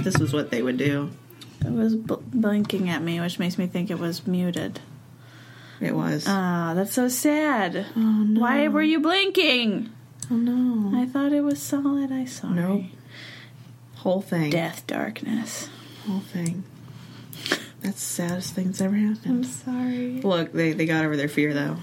this was what they would do. It was blinking at me, which makes me think it was muted. It was. Ah, that's so sad. Oh, no. Why were you blinking? Oh, no. I thought it was solid. I'm sorry. Nope. Whole thing. Death, darkness. Whole thing. That's the saddest thing that's ever happened. I'm sorry. Look, they got over their fear, though.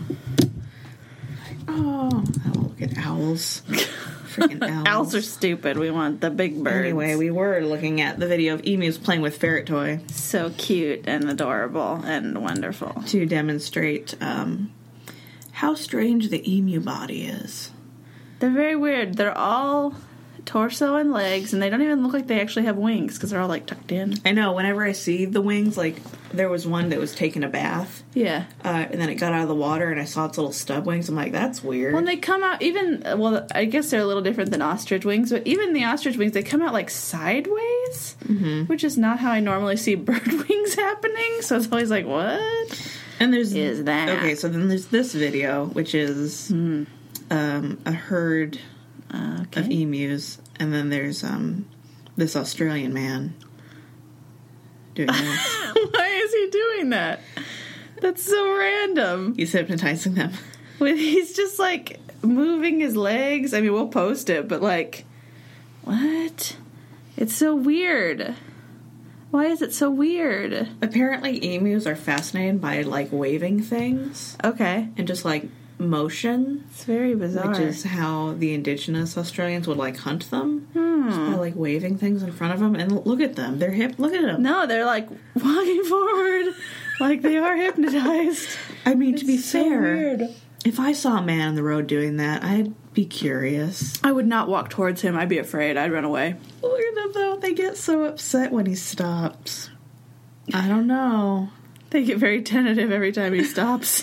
Oh, look at owls. Freaking owls. Owls are stupid. We want the big birds. Anyway, we were looking at the video of emus playing with ferret toy. So cute and adorable and wonderful. To demonstrate how strange the emu body is. They're very weird. They're all torso and legs, and they don't even look like they actually have wings because they're all, like, tucked in. I know. Whenever I see the wings, like, there was one that was taking a bath. Yeah. And then it got out of the water, and I saw its little stub wings. I'm like, that's weird. When they come out, I guess they're a little different than ostrich wings, but even the ostrich wings, they come out, like, sideways, which is not how I normally see bird wings happening, so it's always like, what? And there's... is that? Okay, so then there's this video, which is a herd of emus, and then there's this Australian man doing this. Why is he doing that? That's so random. He's hypnotizing them. He's just, like, moving his legs. I mean, we'll post it, but, like, what? It's so weird. Why is it so weird? Apparently emus are fascinated by, like, waving things. Okay. And just, like, motion. It's very bizarre. Which is how the indigenous Australians would, like, hunt them. Just by, like, waving things in front of them. And look at them. They're hip. Look at them. No, they're, like, walking forward. Like, they are hypnotized. I mean, to be fair, weird. If I saw a man on the road doing that, I'd be curious. I would not walk towards him. I'd be afraid. I'd run away. Look at them, though. They get so upset when he stops. I don't know. They get very tentative every time he stops.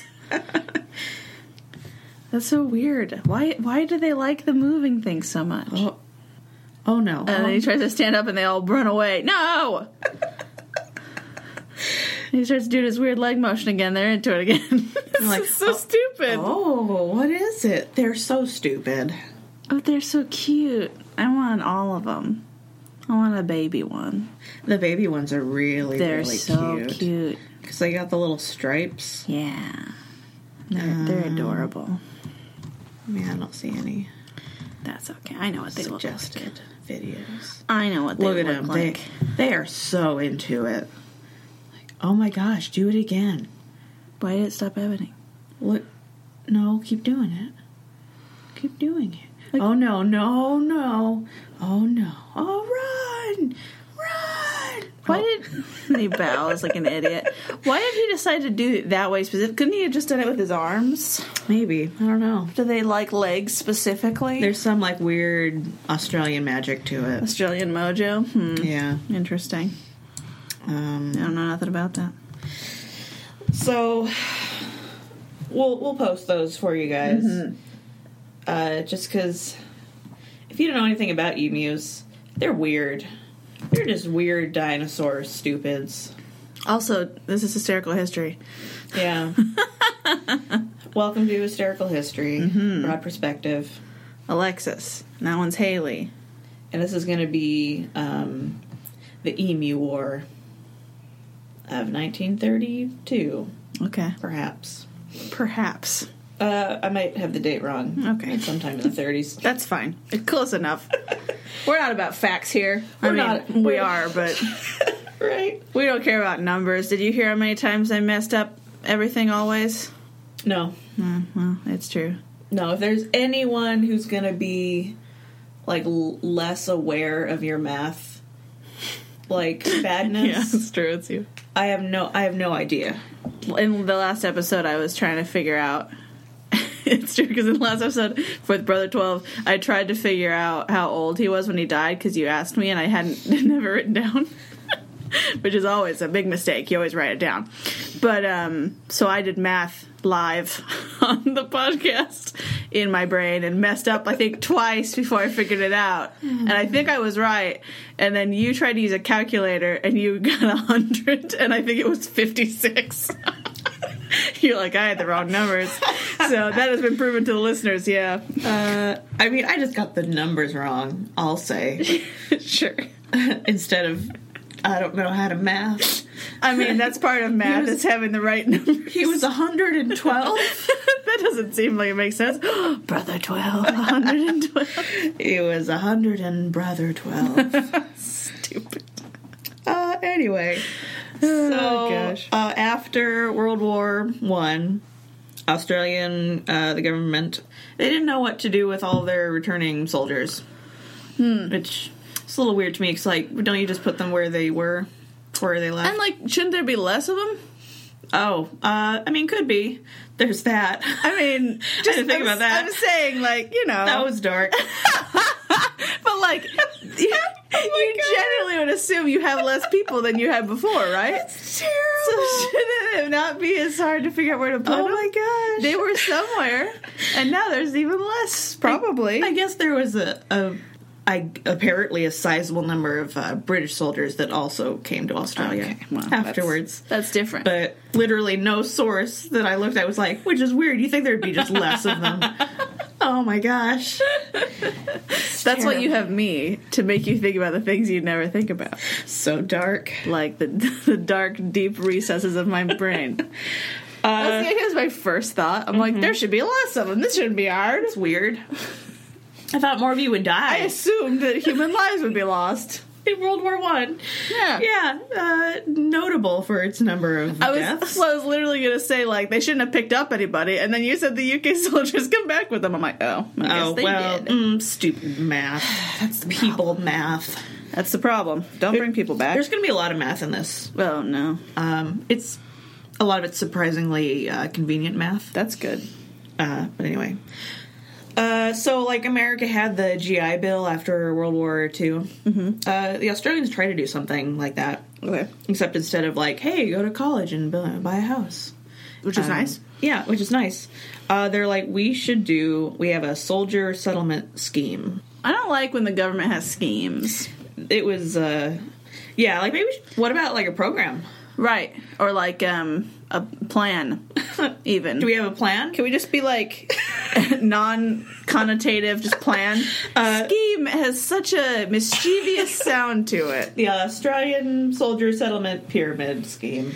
That's so weird. Why do they like the moving thing so much? Oh no. And then he tries to stand up and they all run away. No! He starts doing his weird leg motion again. They're into it again. It's like, so stupid. Oh, what is it? They're so stupid. Oh, they're so cute. I want all of them. I want a baby one. The baby ones are really, really cute. They're so cute. Because they got the little stripes. Yeah. They're adorable. Man, I don't see any. That's okay. I know what they look like. Suggested videos. I know what they look them. like. They are so into it. Like, oh my gosh, do it again. Why did it stop happening? Look, no, keep doing it. Keep doing it. Like, oh no. Oh no. Oh, run! Why did he bows like an idiot? Why did he decide to do it that way specifically? Couldn't he have just done it with his arms? Maybe. I don't know. Do they like legs specifically? There's some like weird Australian magic to it. Australian mojo? Yeah. Interesting. I don't know nothing about that. So we'll post those for you guys. Just because if you don't know anything about emus, they're weird. They're just weird dinosaur stupids. Also, this is Hysterical History. Yeah. Welcome to Hysterical History. Broad perspective. Alexis. That one's Haley. And this is going to be the Emu War of 1932. Okay. Perhaps. I might have the date wrong. Okay. Sometime in the 30s. That's fine. Close enough. We're not about facts here. We are, but... Right. We don't care about numbers. Did you hear how many times I messed up everything always? No. Well, it's true. No, if there's anyone who's going to be, like, less aware of your math, like, badness... Yeah, it's true. It's you. I have no idea. In the last episode, I was trying to figure out... It's true, because in the last episode with Brother 12, I tried to figure out how old he was when he died, because you asked me, and I hadn't never written down. Which is always a big mistake. You always write it down. But, so I did math live on the podcast in my brain and messed up, I think, twice before I figured it out. And I think I was right. And then you tried to use a calculator, and you got 100, and I think it was 56. You're like, I had the wrong numbers. So that has been proven to the listeners, yeah. I mean, I just got the numbers wrong, I'll say. Sure. instead of, I don't know how to math. I mean, that's part of math, is having the right numbers. He was 112. That doesn't seem like it makes sense. Brother 12, 112. He was 100 and brother 12. Stupid. Anyway. Gosh. After World War I, the government, they didn't know what to do with all their returning soldiers. Which is a little weird to me, because, like, don't you just put them where they were, where they left? And, like, shouldn't there be less of them? Oh, I mean, could be. There's that. I mean, I didn't think about that. I'm saying, like, you know. That was dark. But, like, you generally would assume you have less people than you had before, right? It's terrible. So shouldn't it not be as hard to figure out where to put them? Oh my gosh. They were somewhere, and now there's even less, probably. I guess there was apparently a sizable number of British soldiers that also came to Australia afterwards. That's different. But literally no source that I looked at was like, which is weird. You think there'd be just less of them. Oh my gosh. That's what you have me to make you think about the things you'd never think about. So dark. Like the dark, deep recesses of my brain. That was my first thought. I'm like, there should be less of them. This shouldn't be hard. It's weird. I thought more of you would die. I assumed that human lives would be lost. In World War I. Yeah. Yeah. Notable for its number of deaths. I was literally going to say, like, they shouldn't have picked up anybody, and then you said the UK soldiers come back with them. I'm like, I guess they did. Stupid math. That's the people math. That's the problem. Don't bring people back. There's going to be a lot of math in this. Oh, no. It's a lot of it's surprisingly convenient math. That's good. But anyway. So, like, America had the GI Bill after World War II. The Australians tried to do something like that. Okay. Except instead of, like, hey, go to college and buy a house. Which is nice. Yeah, which is nice. They're like, we have a soldier settlement scheme. I don't like when the government has schemes. It was, like, maybe, what about, like, a program? Right. Or, like, a plan, even. Do we have a plan? Can we just be, like, non-connotative, just plan? Scheme has such a mischievous sound to it. The Australian soldier settlement pyramid scheme.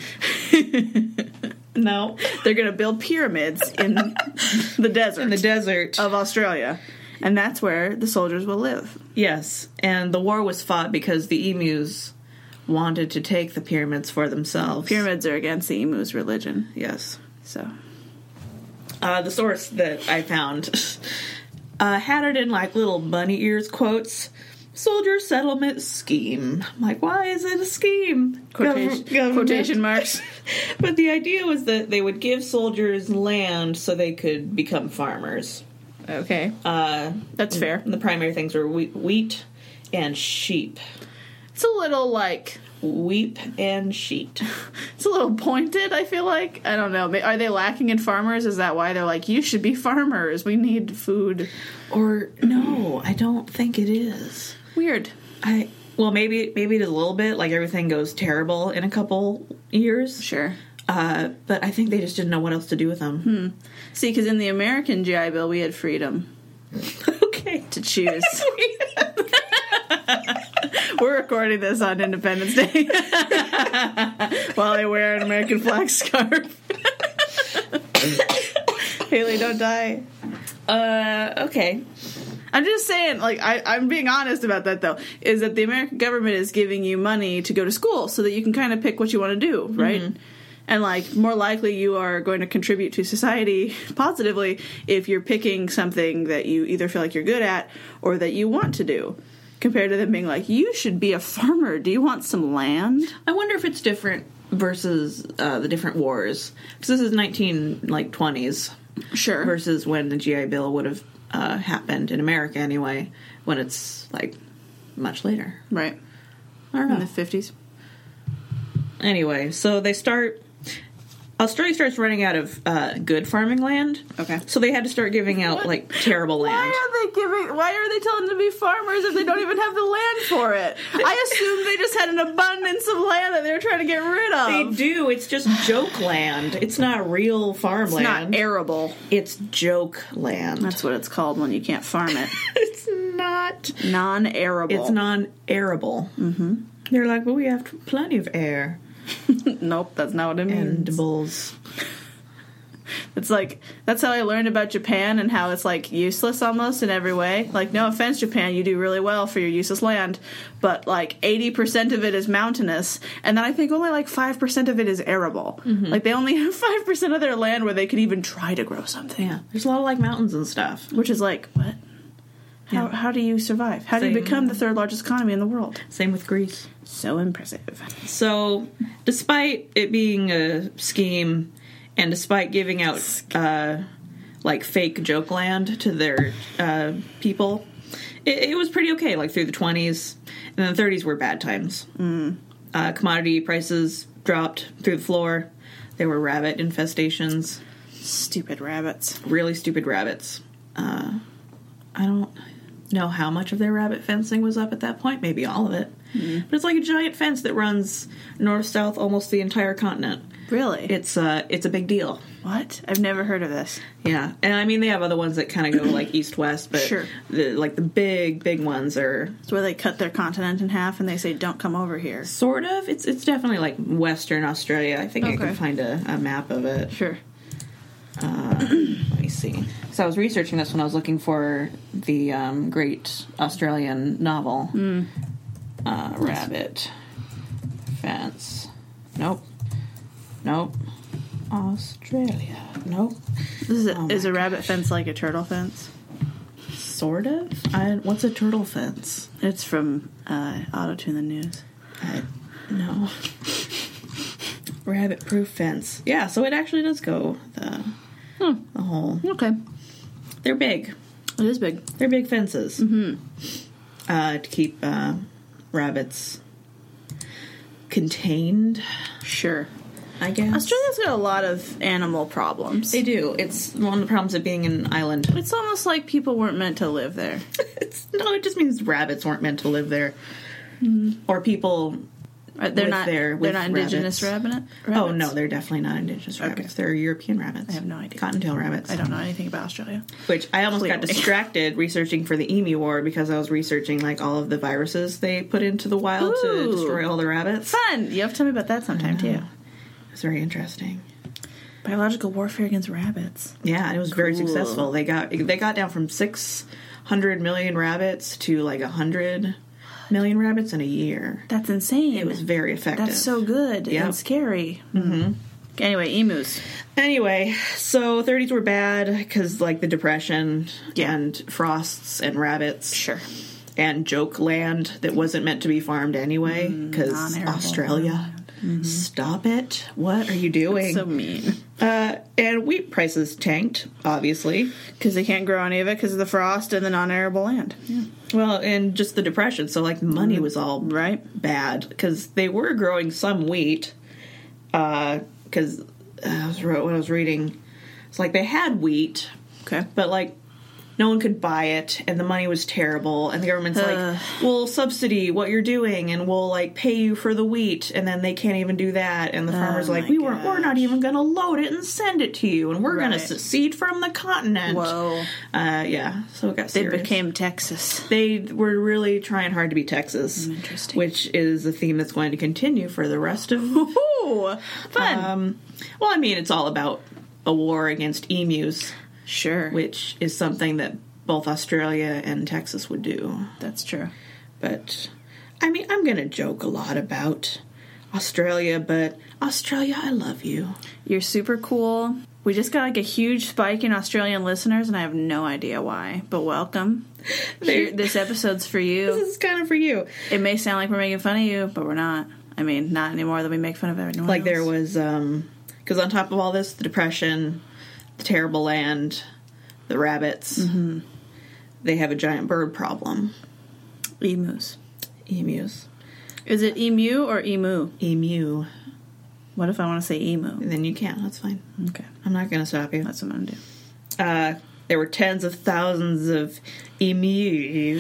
No. They're going to build pyramids in the desert. In the desert. Of Australia. And that's where the soldiers will live. Yes. And the war was fought because the emus wanted to take the pyramids for themselves. Pyramids are against the emu's religion. Yes. So. The source that I found had it in, like, little bunny ears quotes. Soldier settlement scheme. I'm like, why is it a scheme? Quotation marks. But the idea was that they would give soldiers land so they could become farmers. Okay. That's fair. The primary things were wheat and sheep. It's a little, like... Wheat and sheet. It's a little pointed, I feel like. I don't know. Are they lacking in farmers? Is that why they're like, you should be farmers. We need food. Or, no, I don't think it is. Weird. Well, maybe it is a little bit. Like, everything goes terrible in a couple years. Sure. But I think they just didn't know what else to do with them. See, because in the American GI Bill, we had freedom. Okay. To choose. We're recording this on Independence Day while I wear an American flag scarf. Haley, don't die. Okay. I'm just saying, like, I'm being honest about that, though, is that the American government is giving you money to go to school so that you can kind of pick what you want to do, right? Mm-hmm. And, like, more likely you are going to contribute to society positively if you're picking something that you either feel like you're good at or that you want to do. Compared to them being like, you should be a farmer. Do you want some land? I wonder if it's different versus the different wars. Because this is 1920s. Sure. Versus when the GI Bill would have happened in America anyway, when it's, like, much later. Right. I don't know. In the 50s. Anyway, so Australia starts running out of good farming land. Okay. So they had to start giving out, like, terrible land. Why are they telling them to be farmers if they don't even have the land for it? I assumed they just had an abundance of land that they were trying to get rid of. They do. It's just joke land. It's not real farmland. It's not arable. It's joke land. That's what it's called when you can't farm it. It's not not. Non-arable. It's non-arable. Mm-hmm. They're like, well, we have plenty of air. Nope, that's not what it means. Edibles. It's like, that's how I learned about Japan and how it's, like, useless almost in every way. Like, no offense, Japan, you do really well for your useless land, but, like, 80% of it is mountainous, and then I think only, like, 5% of it is arable. Mm-hmm. Like, they only have 5% of their land where they could even try to grow something. Yeah, there's a lot of, like, mountains and stuff. Which is like, what? How do you survive? How do you become the third largest economy in the world? Same with Greece. So impressive. So, despite it being a scheme, and despite giving out, like, fake joke land to their people, it was pretty okay, like, through the 20s. And the 30s were bad times. Commodity prices dropped through the floor. There were rabbit infestations. Stupid rabbits. Really stupid rabbits. I don't know how much of their rabbit fencing was up at that point. Maybe all of it. But it's like a giant fence that runs north-south almost the entire continent. Really? It's a big deal. What? I've never heard of this. Yeah. And I mean, they have other ones that kind of go like east-west, but sure. the big ones are... It's where they cut their continent in half and they say, don't come over here. Sort of. It's definitely like Western Australia. I think I can find a map of it. Sure. Let me see. So I was researching this when I was looking for the great Australian novel, Rabbit Fence. Nope. Australia. Nope. Is a rabbit fence like a turtle fence? Sort of. What's a turtle fence? It's from Auto-Tune the News. No. Rabbit-proof fence. Yeah, so it actually does go the whole... Okay. They're big. It is big. They're big fences. Mm-hmm. To keep rabbits contained. Sure. I guess. Australia's got a lot of animal problems. They do. It's one of the problems of being an island. It's almost like people weren't meant to live there. No, it just means rabbits weren't meant to live there. Or people... They're not indigenous rabbits? Oh, no, they're definitely not indigenous rabbits. Okay. They're European rabbits. I have no idea. Cottontail rabbits. I don't know anything about Australia. Which I almost got distracted researching for the Emu War because I was researching like all of the viruses they put into the wild to destroy all the rabbits. Fun! You have to tell me about that sometime, too. It's very interesting. Biological warfare against rabbits. Yeah, it was very successful. They got down from 600 million rabbits to like 100 million rabbits in a year. That's insane. It was very effective. That's so good and scary. Mm-hmm. Anyway, emus. Anyway, so 30s were bad because like the Depression and frosts and rabbits. Sure. And joke land that wasn't meant to be farmed anyway because Australia. Mm-hmm. Stop it. What are you doing? That's so mean. And wheat prices tanked, obviously. Because they can't grow any of it because of the frost and the non-arable land. Yeah. Well, and just the Depression. So, like, money was all bad. Because they were growing some wheat. Because when I was reading, it's like they had wheat. Okay. But, like, no one could buy it, and the money was terrible, and the government's like, we'll subsidy what you're doing, and we'll, like, pay you for the wheat, and then they can't even do that, and the farmer's like, we're not even going to load it and send it to you, and we're going to secede from the continent. Whoa. Yeah, so it got serious. They became Texas. They were really trying hard to be Texas. Interesting. Which is a theme that's going to continue for the rest of... Ooh, fun. Well, I mean, it's all about a war against emus. Sure. Which is something that both Australia and Texas would do. That's true. But, I mean, I'm going to joke a lot about Australia, but Australia, I love you. You're super cool. We just got like a huge spike in Australian listeners, and I have no idea why. But welcome. This episode's for you. This is kind of for you. It may sound like we're making fun of you, but we're not. I mean, not anymore that we make fun of everyone like else. There was, because on top of all this, the Depression... the terrible land, the rabbits, they have a giant bird problem. Emus. Is it emu or emu? Emu. What if I want to say emu? Then you can. That's fine. Okay. I'm not going to stop you. That's what I'm going to do. There were tens of thousands of emu.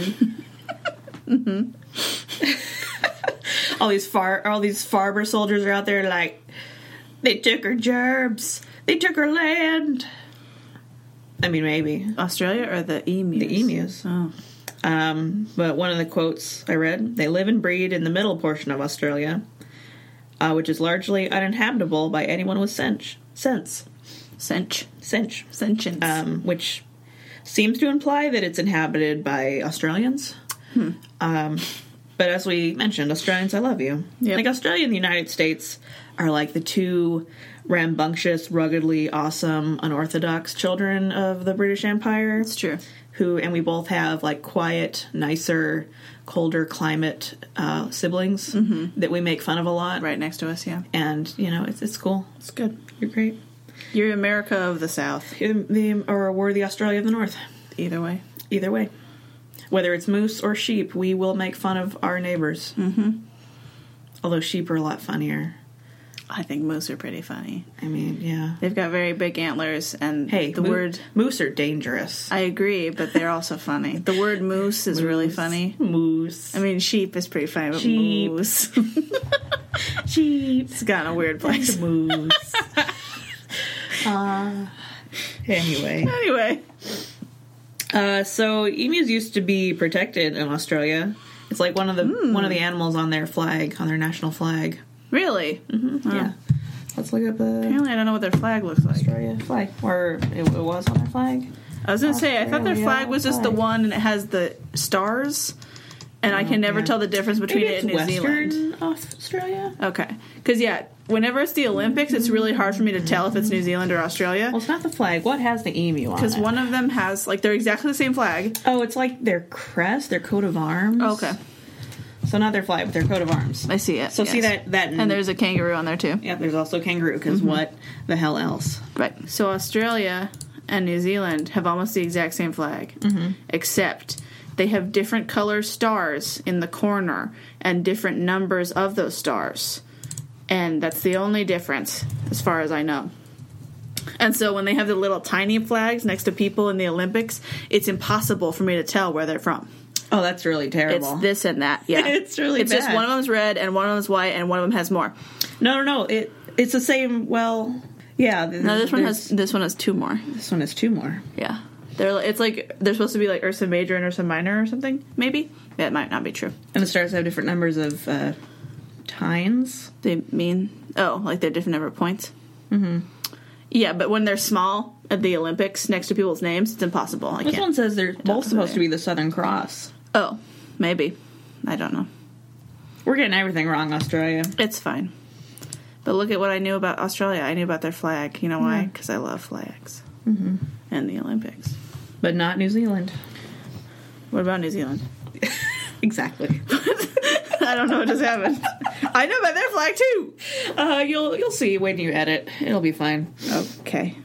all these farmer soldiers are out there like, they took our gerbs. They took our land. I mean, maybe. Australia or the emus? The emus. Oh. But one of the quotes I read, they live and breed in the middle portion of Australia, which is largely uninhabitable by anyone with sense. Sentience. Which seems to imply that it's inhabited by Australians. But as we mentioned, Australians, I love you. Yep. Like, Australia and the United States are like the two rambunctious, ruggedly awesome, unorthodox children of the British Empire. It's true. And we both have, like, quiet, nicer, colder climate siblings that we make fun of a lot. Right next to us, yeah. And, you know, it's cool. It's good. You're great. You're America of the South. Or we're the Australia of the North. Either way. Either way. Whether it's moose or sheep, we will make fun of our neighbors. Mm-hmm. Although sheep are a lot funnier. I think moose are pretty funny. I mean, yeah. They've got very big antlers, and word... Moose are dangerous. I agree, but they're also funny. The word moose is really funny. Moose. I mean, sheep is pretty funny, but sheep. Moose... sheep. It's got a weird place. Moose. Anyway. So emus used to be protected in Australia. It's like one of the animals on their flag, on their national flag. Really? Mm-hmm. Oh. Yeah. Let's look up apparently I don't know what their flag looks like. Australia flag. Or it was on their flag. I was going to say, I thought their flag was just the one and it has the stars. And I can never tell the difference between it and New Western Zealand. Australia? Okay. Because, whenever it's the Olympics, it's really hard for me to tell if it's New Zealand or Australia. Well, it's not the flag. What has the emu on it? Because one of them has, they're exactly the same flag. Oh, it's like their crest, their coat of arms. Oh, okay. So not their flag, but their coat of arms. I see it. So see that... And there's a kangaroo on there, too. Yeah, there's also kangaroo, because what the hell else? Right. So Australia and New Zealand have almost the exact same flag. Mm-hmm. Except... they have different color stars in the corner and different numbers of those stars. And that's the only difference, as far as I know. And so when they have the little tiny flags next to people in the Olympics, it's impossible for me to tell where they're from. Oh, that's really terrible. It's this and that, yeah. It's really bad. It's just one of them's red and one of them's white and one of them has more. No. It's the same, yeah. No, this one has two more. This one has two more. Yeah. They're supposed to be like Ursa Major and Ursa Minor or something, maybe? That might not be true. And the stars have different numbers of tines? They mean... oh, like they're different number of points? Mm-hmm. Yeah, but when they're small at the Olympics next to people's names, it's impossible. This one says they're both supposed to be the Southern Cross. Oh, maybe. I don't know. We're getting everything wrong, Australia. It's fine. But look at what I knew about Australia. I knew about their flag. You know why? Because I love flags. Mm-hmm. And the Olympics. But not New Zealand. What about New Zealand? Exactly. I don't know what just happened. I know about their flag, too. You'll see when you edit. It'll be fine. Okay.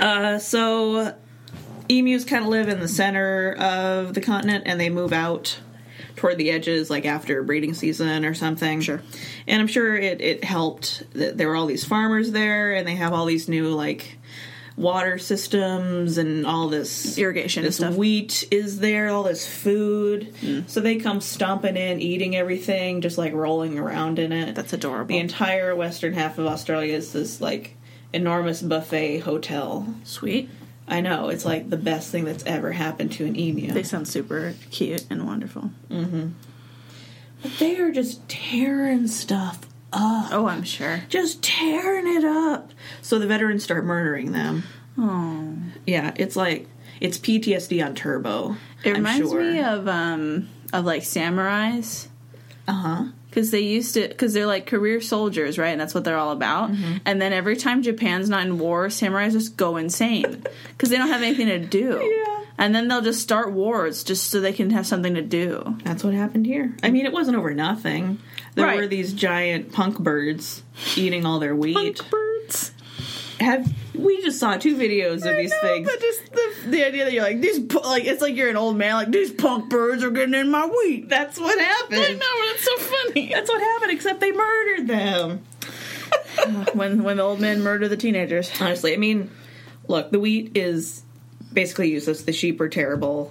So emus kind of live in the center of the continent, and they move out toward the edges, like after breeding season or something. Sure. And I'm sure it helped that there were all these farmers there, and they have all these new, like, water systems and all this irrigation this stuff. Wheat is there, all this food. So they come stomping in, eating everything, just like rolling around in it. That's adorable. The entire western half of Australia is this like enormous buffet hotel. Sweet. I know, it's like the best thing that's ever happened to an emu. They sound super cute and wonderful. Mm-hmm. But they are just tearing stuff up. Oh, I'm sure. Just tearing it up. So the veterans start murdering them. Oh. Yeah, it's like, it's PTSD on turbo. It reminds me of like samurais. Uh-huh. Because they're like career soldiers, right? And that's what they're all about. Mm-hmm. And then every time Japan's not in war, samurais just go insane. Because they don't have anything to do. Yeah. And then they'll just start wars just so they can have something to do. That's what happened here. I mean, it wasn't over nothing. There were these giant punk birds eating all their wheat. Punk birds? We just saw 2 videos of these things. But just the idea that you're like, it's like you're an old man, like, these punk birds are getting in my wheat. That's what happened. I know, but it's so funny. That's what happened, except they murdered them. when the old men murder the teenagers. Honestly, I mean, look, the wheat is basically useless. The sheep are terrible.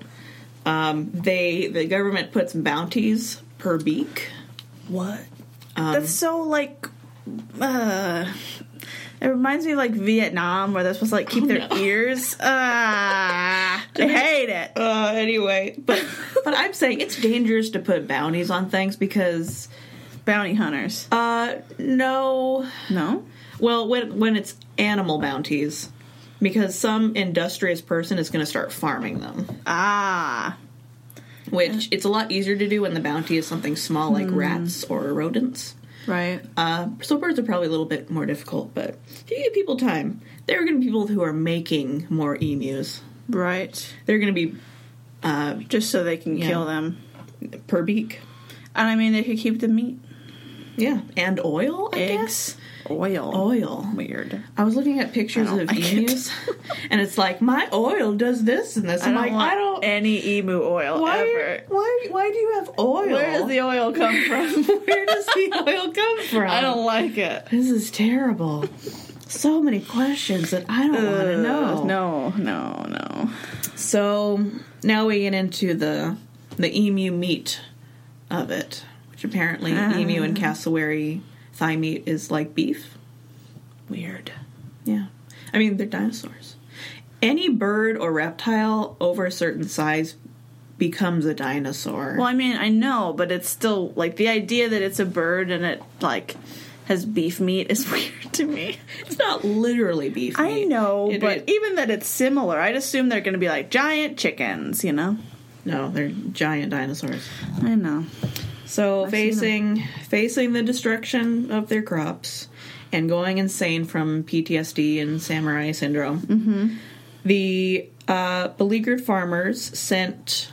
The government puts bounties per beak. What? That's so, like, It reminds me of, like, Vietnam, where they're supposed to, like, keep their ears. I hate it. Anyway, but I'm saying it's dangerous to put bounties on things because... Bounty hunters. No. No? Well, when it's animal bounties, because some industrious person is going to start farming them. Ah. Which, it's a lot easier to do when the bounty is something small like rats or rodents. Right. So birds are probably a little bit more difficult, but if you give people time, there are going to be people who are making more emus. Right. They're going to be... just so they can kill them. Per beak. And I mean, they could keep the meat. Yeah. And oil, I Eggs. guess? Oil. Weird. I was looking at pictures of emus, and it's like, my oil does this and this. I don't want any emu oil ever. Why do you have oil? Where does the oil come from? Where does the oil come from? I don't like it. This is terrible. So many questions that I don't want to know. No. So now we get into the emu meat of it, which apparently emu and cassowary thigh meat is like beef. Weird. Yeah. I mean, they're dinosaurs. Any bird or reptile over a certain size becomes a dinosaur. Well, I mean, I know, but it's still, like, the idea that it's a bird and it, like, has beef meat is weird to me. It's not literally beef meat. I know, but even that it's similar, I'd assume they're going to be, like, giant chickens, you know? No, they're giant dinosaurs. I know. So facing the destruction of their crops and going insane from PTSD and samurai syndrome, the beleaguered farmers sent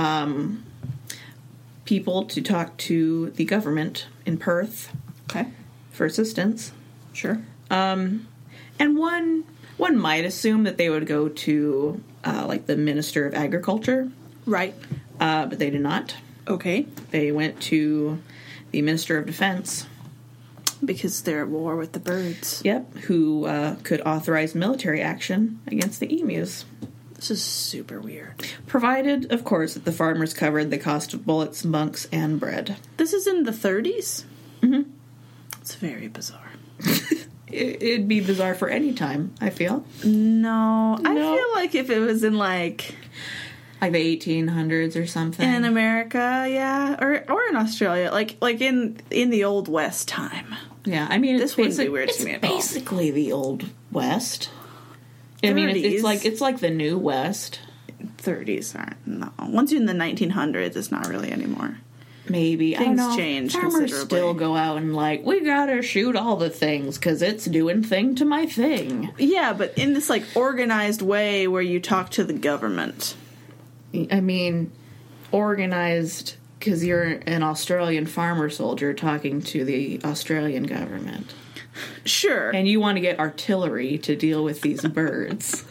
people to talk to the government in Perth for assistance. Sure. And one might assume that they would go to like the Minister of Agriculture. Right. But they did not. Okay. They went to the Minister of Defense. Because they're at war with the birds. Yep, who could authorize military action against the emus. This is super weird. Provided, of course, that the farmers covered the cost of bullets, bunks, and bread. This is in the 30s? Mm-hmm. It's very bizarre. It'd be bizarre for any time, I feel. No. I feel like if it was in, like the 1800s or something. In America, yeah. Or in Australia. Like in the Old West time. Yeah, I mean, this wouldn't be weird to me at all. It's basically the Old West. I mean, it's like the New West. 30s aren't. No. Once you're in the 1900s, it's not really anymore. Maybe. Things I don't know. change Farmers considerably. Still go out and like, we gotta shoot all the things because it's doing thing to my thing. Yeah, but in this like organized way where you talk to the government. I mean, organized because you're an Australian farmer soldier talking to the Australian government. Sure. And you want to get artillery to deal with these birds.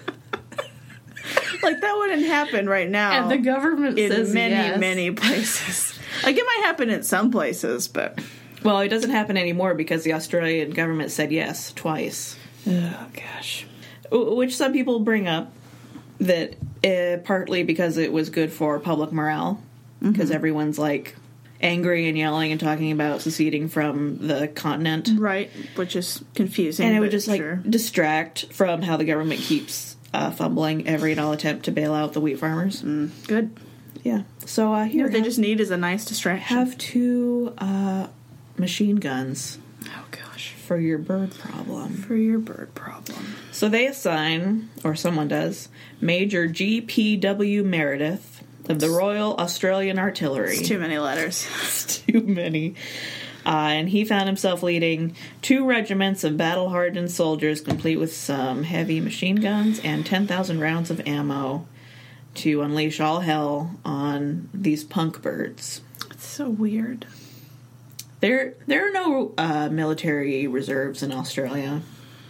Like, that wouldn't happen right now. And the government says many places. Like, it might happen in some places, but... Well, it doesn't happen anymore because the Australian government said yes twice. Oh, gosh. Which some people bring up that partly because it was good for public morale. Because everyone's, like, angry and yelling and talking about seceding from the continent. Right, which is confusing. And it would just, like, distract from how the government keeps fumbling every and all attempt to bail out the wheat farmers. Good. Yeah. So here what they just need is a nice distraction. Have 2 machine guns. Oh, gosh. For your bird problem. For your bird problem. So they assign, or someone does, Major G.P.W. Meredith of the Royal Australian Artillery. It's too many letters. It's too many. And he found himself leading 2 regiments of battle-hardened soldiers, complete with some heavy machine guns and 10,000 rounds of ammo, to unleash all hell on these punk birds. It's so weird. There are no military reserves in Australia.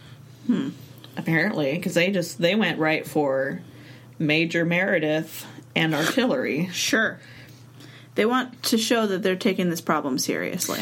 Apparently, because they went right for Major Meredith and artillery. Sure. They want to show that they're taking this problem seriously.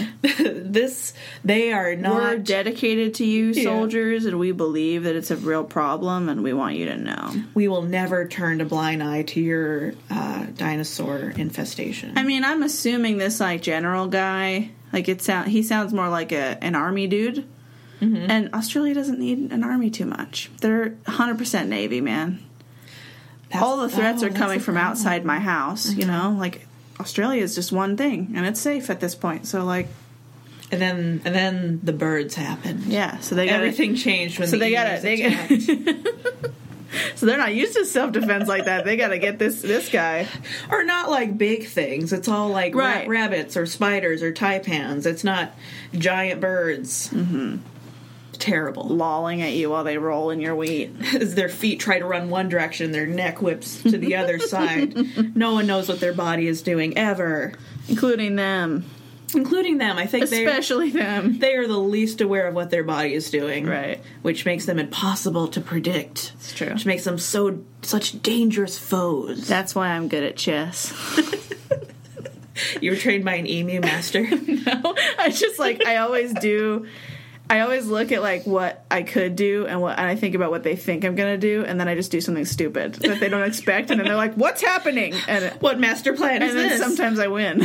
They are not... We're dedicated to you, soldiers, and we believe that it's a real problem, and we want you to know. We will never turn a blind eye to your dinosaur infestation. I mean, I'm assuming this, like, general guy, like, he sounds more like an army dude. And Australia doesn't need an army too much. They're 100% Navy, man. All the threats are coming from outside my house, you know? Like, Australia is just one thing, and it's safe at this point. So, like... And then the birds happened. Yeah, so they got everything changed when so the attacked. So they're not used to self-defense like that. They got to get this guy. Or not like big things. It's all like rabbits or spiders or taipans. It's not giant birds. Mm-hmm. Terrible. Lolling at you while they roll in your wheat. As their feet try to run one direction, their neck whips to the other side. No one knows what their body is doing, ever. Including them. I think especially them. They are the least aware of what their body is doing. Right. Which makes them impossible to predict. It's true. Which makes them such dangerous foes. That's why I'm good at chess. You were trained by an emu master? No. I always look at, like, what I could do and I think about what they think I'm going to do, and then I just do something stupid that they don't expect, and then they're like, what's happening? And what master plan is this? And then sometimes I win.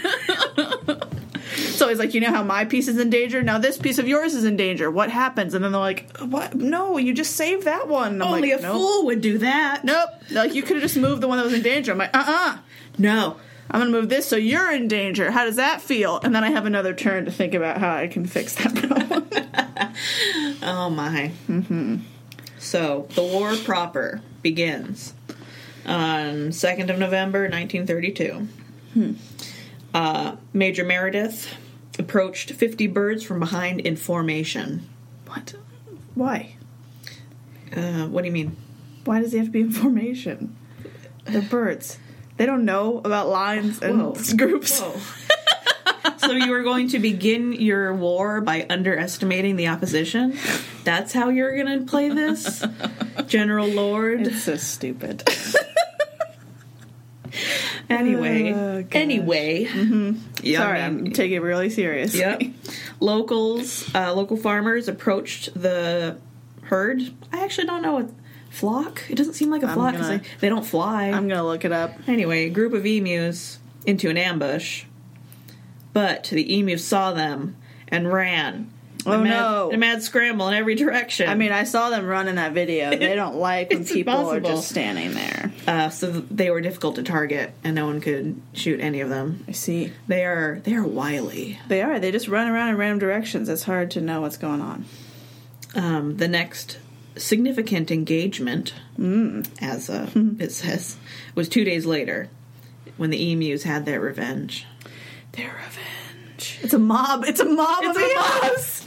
So it's like, you know how my piece is in danger? Now this piece of yours is in danger. What happens? And then they're like, what? No, you just saved that one. And I'm Only like, a fool would do that. Nope. Like, you could have just moved the one that was in danger. I'm like, No. I'm going to move this so you're in danger. How does that feel? And then I have another turn to think about how I can fix that problem. Oh, my. Mm-hmm. So, the war proper begins on 2nd of November, 1932. Major Meredith approached 50 birds from behind in formation. What? Why? What do you mean? Why does he have to be in formation? They're birds. They don't know about lines and groups. Whoa. So you were going to begin your war by underestimating the opposition? That's how you're going to play this? General Lord? It's so stupid. Anyway. Mm-hmm. Yeah, sorry, I'm taking it really seriously. Yep. Local farmers approached the herd. I actually don't know what... Flock? It doesn't seem like a flock because they don't fly. I'm going to look it up. Anyway, a group of emus into an ambush. But the emus saw them and ran. No. A mad scramble in every direction. I mean, I saw them run in that video. They don't like when people are just standing there. So they were difficult to target, and no one could shoot any of them. I see. They are wily. They are. They just run around in random directions. It's hard to know what's going on. The next significant engagement, as it says, was 2 days later, when the emus had their revenge. Their revenge. It's a mob. It's a mob of emus.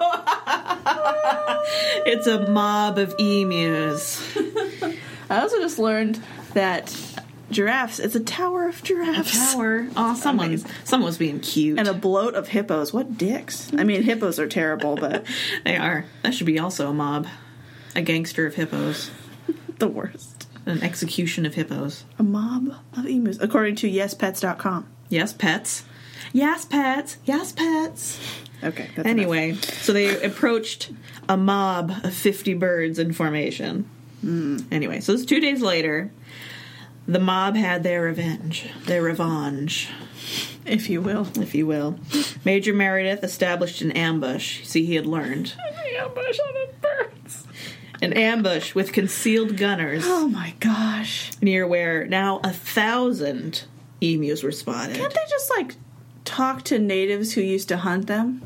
It's a mob of emus. I also just learned that giraffes. It's a tower of giraffes. A tower. Oh, someone was being cute. And a bloat of hippos. What dicks? I mean, hippos are terrible, but they are. That should be also a mob. A gangster of hippos. The worst. An execution of hippos. A mob of emus, according to YesPets.com. Yes, pets. Yes, pets. Yes, pets. Okay. That's anyway, so they approached a mob of 50 birds in formation. Anyway, so it's 2 days later. The mob had their revenge. Their revenge. If you will. If you will. Major Meredith established an ambush. See, he had learned. An ambush on the birds. An ambush with concealed gunners. Oh my gosh. Near where now 1,000 emus were spotted. Can't they just, like, talk to natives who used to hunt them?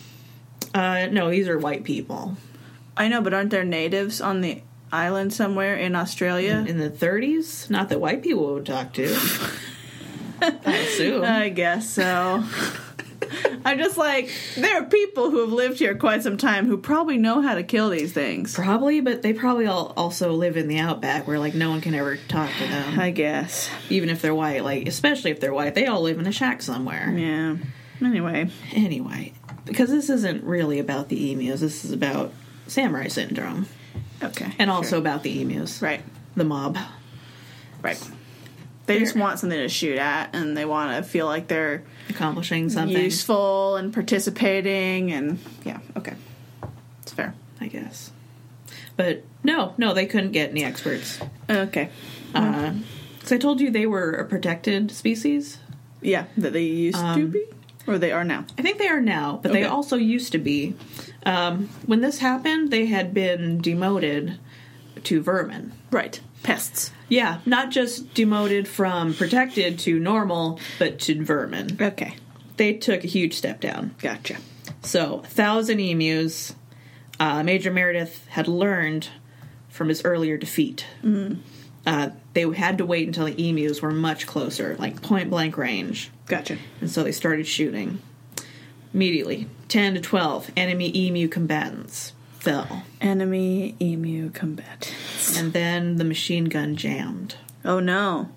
No, these are white people. I know, but aren't there natives on the island somewhere in Australia? In the 30s? Not that white people would talk to. I assume. I guess so. I'm just like, there are people who have lived here quite some time who probably know how to kill these things. Probably, but they probably all also live in the outback where, like, no one can ever talk to them. I guess. Even if they're white, like, especially if they're white, they all live in a shack somewhere. Yeah. Anyway. Because this isn't really about the emus, this is about samurai syndrome. Okay. And also about the emus. Right. The mob. Right. They just want something to shoot at, and they want to feel like they're accomplishing something useful and participating, and yeah, okay, it's fair, I guess. But no, they couldn't get any experts. Okay, so I told you they were a protected species. Yeah, that they used to be, or they are now. I think they are now, but they also used to be. When this happened, they had been demoted to vermin. Right. Pests. Yeah, not just demoted from protected to normal, but to vermin. Okay. They took a huge step down. Gotcha. So, 1,000 emus. Major Meredith had learned from his earlier defeat. They had to wait until the emus were much closer, like point-blank range. Gotcha. And so they started shooting. Immediately, 10 to 12 enemy emu combatants fell. Enemy emu combatants. And then the machine gun jammed. Oh, no.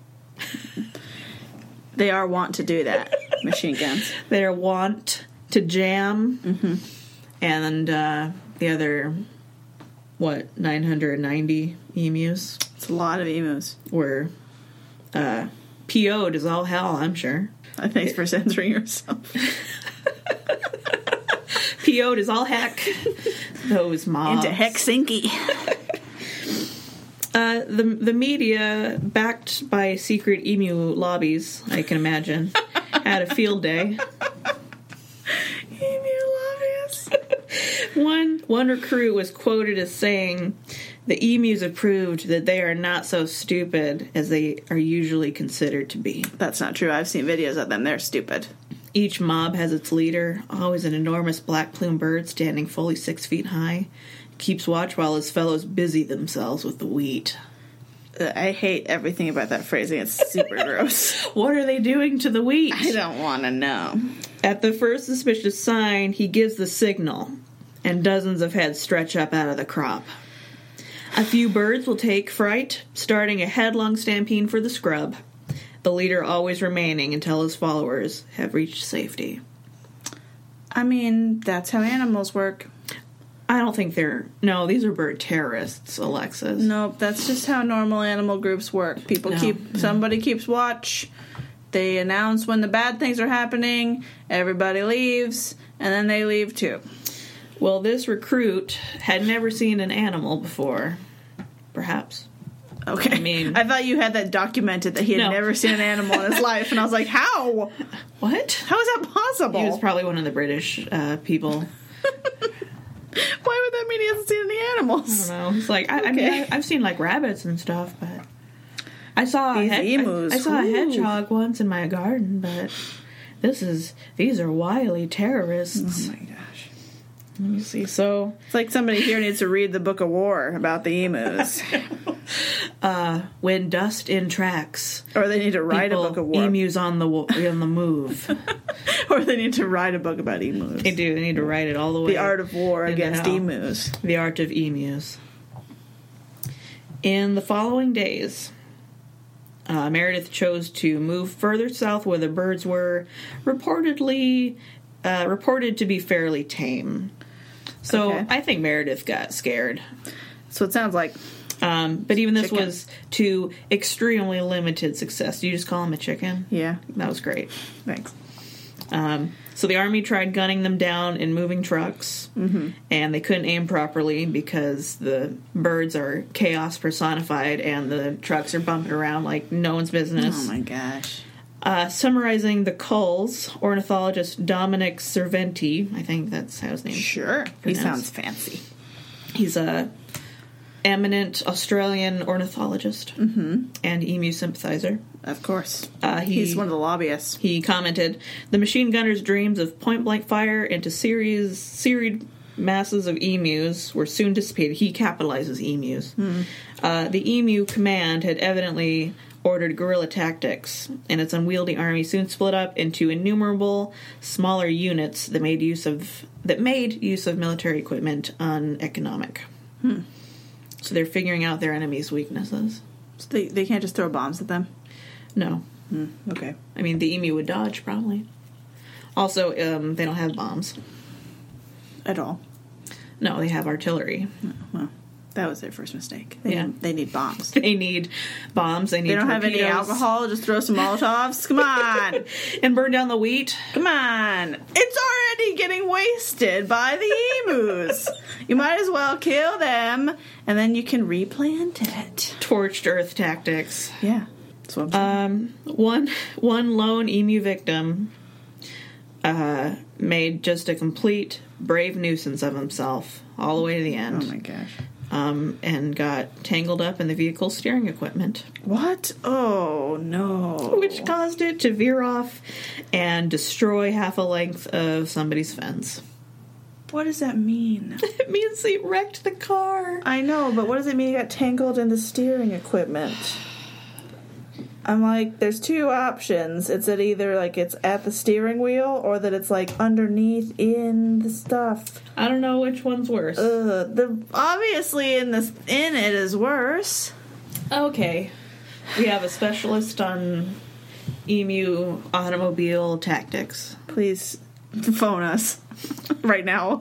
They are wont to do that, machine guns. They are wont to jam. And the other, 990 emus? It's a lot of emus. Were PO'd as all hell, I'm sure. Thanks for censoring yourself. PO'd as all heck. Those mobs. Into Helsinki. The media, backed by secret emu lobbies, I can imagine, had a field day. Emu lobbyists. One recruit was quoted as saying, "The emus have proved that they are not so stupid as they are usually considered to be." That's not true. I've seen videos of them. They're stupid. Each mob has its leader, always an enormous black plumed bird standing fully 6 feet high. Keeps watch while his fellows busy themselves with the wheat. I hate everything about that phrasing. It's super gross. What are they doing to the wheat? I don't want to know. At the first suspicious sign, he gives the signal, and dozens of heads stretch up out of the crop. A few birds will take fright, starting a headlong stampede for the scrub, the leader always remaining until his followers have reached safety. I mean, that's how animals work. I don't think they're... No, these are bird terrorists, Alexis. Nope, that's just how normal animal groups work. Somebody keeps watch, they announce when the bad things are happening, everybody leaves, and then they leave too. Well, this recruit had never seen an animal before. Perhaps. Okay. I thought you had that documented that he had never seen an animal in his life, and I was like, how? What? How is that possible? He was probably one of the British people. Why would that mean he hasn't seen any animals? I don't know. He's like, I mean, I've seen like rabbits and stuff, but I saw emus. I saw a hedgehog once in my garden, but these are wily terrorists. Oh my gosh. Let me see. So it's like somebody here needs to read the Book of War about the emus. When dust in tracks, or they need to write a book of war. Emus on the move. Or they need to write a book about emus. They do. They need to write it all the way. The Art of War Against Emus. The Art of Emus. In the following days, Meredith chose to move further south where the birds were reported to be fairly tame. So okay. I think Meredith got scared. So it sounds like. But even this was to extremely limited success. Do you just call him a chicken? Yeah. That was great. Thanks. So the army tried gunning them down in moving trucks, and they couldn't aim properly because the birds are chaos personified and the trucks are bumping around like no one's business. Oh my gosh. Summarizing the culls, ornithologist Dominic Cerventi, I think that's how his name is. Sure. He sounds fancy. He's a eminent Australian ornithologist and emu sympathizer. Of course. He's one of the lobbyists. He commented, "The machine gunner's dreams of point-blank fire into serried masses of emus were soon dissipated." He capitalizes emus. The emu command had evidently ordered guerrilla tactics, and its unwieldy army soon split up into innumerable smaller units that made use of military equipment uneconomic. So they're figuring out their enemies' weaknesses. So they can't just throw bombs at them? No. Okay. I mean, the emu would dodge, probably. Also, they don't have bombs. At all? No, they have artillery. Well, that was their first mistake. They need bombs. They need bombs. They don't have any alcohol. Just throw some Molotovs. Come on. And burn down the wheat. Come on. It's already getting wasted by the emus. You might as well kill them, and then you can replant it. Torched earth tactics. Yeah. That's what I'm saying. One lone emu victim made just a complete brave nuisance of himself all the way to the end. Oh my gosh. And got tangled up in the vehicle's steering equipment. What? Oh, no. Which caused it to veer off and destroy half a length of somebody's fence. What does that mean? It means he wrecked the car. I know, but what does it mean he got tangled in the steering equipment? I'm like, there's two options. It's that either, like, it's at the steering wheel or that it's, like, underneath in the stuff. I don't know which one's worse. Obviously in it is worse. Okay. We have a specialist on emu automobile tactics. Please phone us right now.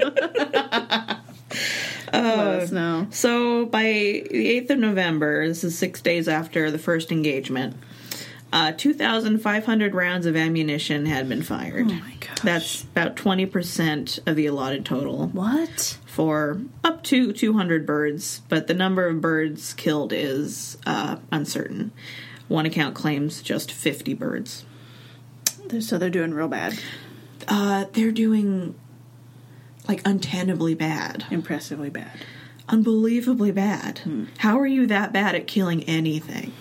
Let us know. So by the 8th of November, this is 6 days after the first engagement, 2,500 rounds of ammunition had been fired. Oh my gosh. That's about 20% of the allotted total. What? For up to 200 birds, but the number of birds killed is uncertain. One account claims just 50 birds. So they're doing real bad. They're doing, like, untenably bad. Impressively bad. Unbelievably bad. How are you that bad at killing anything?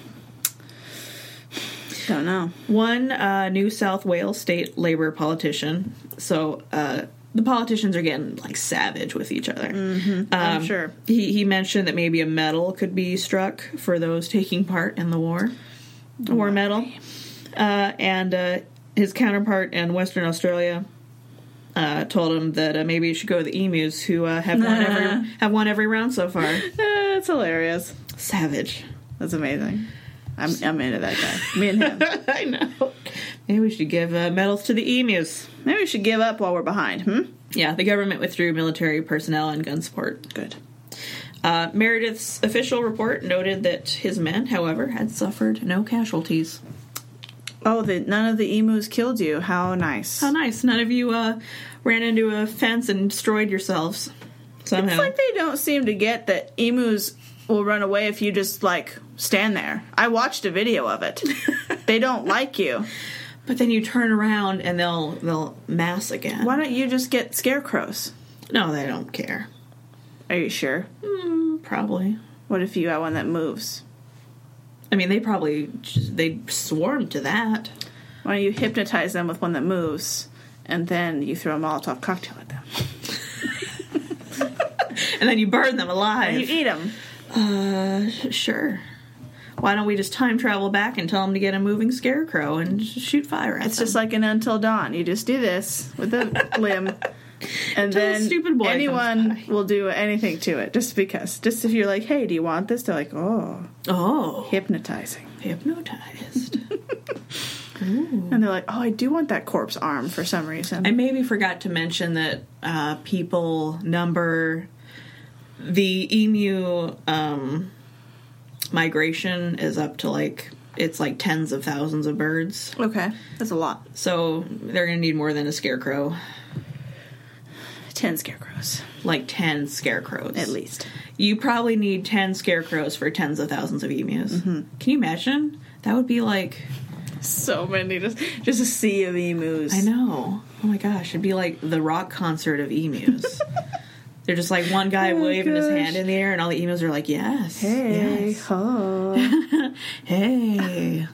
Don't know. One New South Wales state Labour politician, so the politicians are getting, like, savage with each other. I'm sure. He mentioned that maybe a medal could be struck for those taking part in the war. A war medal. And his counterpart in Western Australia told him that maybe he should go to the emus, who have won every round so far. That's hilarious. Savage. That's amazing. I'm into that guy. Me and him. I know. Maybe we should give medals to the emus. Maybe we should give up while we're behind, Yeah, the government withdrew military personnel and gun support. Good. Meredith's official report noted that his men, however, had suffered no casualties. Oh, none of the emus killed you. How nice. How nice. None of you ran into a fence and destroyed yourselves somehow. It's like they don't seem to get that emus will run away if you just, like, stand there. I watched a video of it. They don't like you. But then you turn around and they'll mass again. Why don't you just get scarecrows? No, they don't care. Are you sure? Probably. What if you got one that moves? I mean, they swarm to that. Why don't you hypnotize them with one that moves, and then you throw a Molotov cocktail at them? And then you burn them alive. And you eat them. Sure. Why don't we just time travel back and tell them to get a moving scarecrow and shoot fire at them? It's just like in Until Dawn. You just do this with a limb, and then stupid boy anyone will do anything to it just because. Just if you're like, hey, do you want this? They're like, oh, hypnotizing. Hypnotized. And they're like, oh, I do want that corpse arm for some reason. I maybe forgot to mention that people number the emu migration is up to it's like tens of thousands of birds. Okay, that's a lot. So they're going to need more than a scarecrow. 10 scarecrows. Like 10 scarecrows. At least. You probably need 10 scarecrows for tens of thousands of emus. Can you imagine? That would be like... So many. Just a sea of emus. I know. Oh my gosh. It'd be like the rock concert of emus. They're just like one guy waving his hand in the air and all the emus are like, yes. Hey. Yes. Oh. Hey.